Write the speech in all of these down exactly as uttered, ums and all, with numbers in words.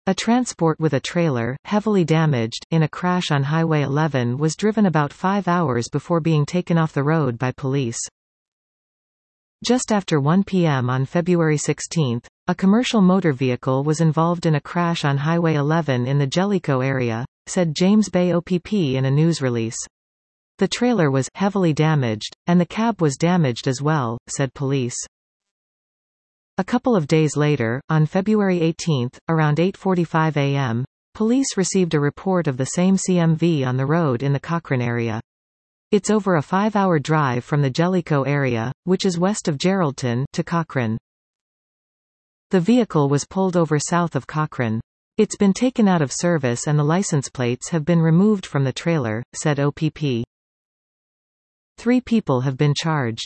A transport with a trailer, heavily damaged, in a crash on Highway eleven was driven about five hours before being taken off the road by police. Just after one p m on February sixteenth, a commercial motor vehicle was involved in a crash on Highway eleven in the Jellicoe area, said James Bay O P P in a news release. The trailer was heavily damaged, and the cab was damaged as well, said police. A couple of days later, on February eighteenth, around eight forty-five a m, police received a report of the same C M V on the road in the Cochrane area. It's over a five-hour drive from the Jellicoe area, which is west of Geraldton, to Cochrane. The vehicle was pulled over south of Cochrane. It's been taken out of service and the license plates have been removed from the trailer, said O P P. Three people have been charged.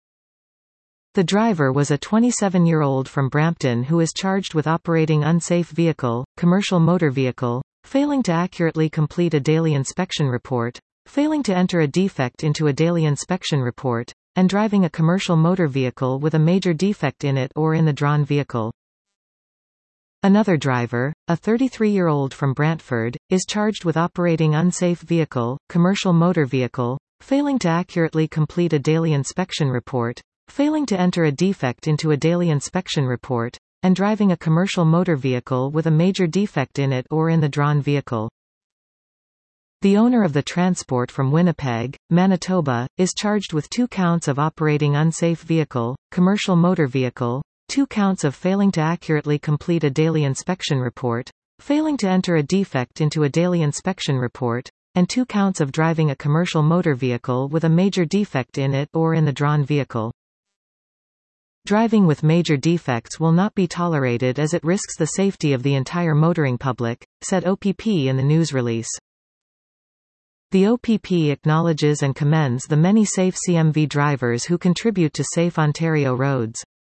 The driver was a twenty-seven-year-old from Brampton who is charged with operating unsafe vehicle, commercial motor vehicle, failing to accurately complete a daily inspection report, failing to enter a defect into a daily inspection report, and driving a commercial motor vehicle with a major defect in it or in the drawn vehicle. Another driver, a thirty-three-year-old from Brantford, is charged with operating unsafe vehicle, commercial motor vehicle, failing to accurately complete a daily inspection report, failing to enter a defect into a daily inspection report, and driving a commercial motor vehicle with a major defect in it or in the drawn vehicle. The owner of the transport from Winnipeg, Manitoba, is charged with two counts of operating unsafe vehicle, commercial motor vehicle, two counts of failing to accurately complete a daily inspection report, failing to enter a defect into a daily inspection report, and two counts of driving a commercial motor vehicle with a major defect in it or in the drawn vehicle. Driving with major defects will not be tolerated as it risks the safety of the entire motoring public, said O P P in the news release. The O P P acknowledges and commends the many safe C M V drivers who contribute to safe Ontario roads.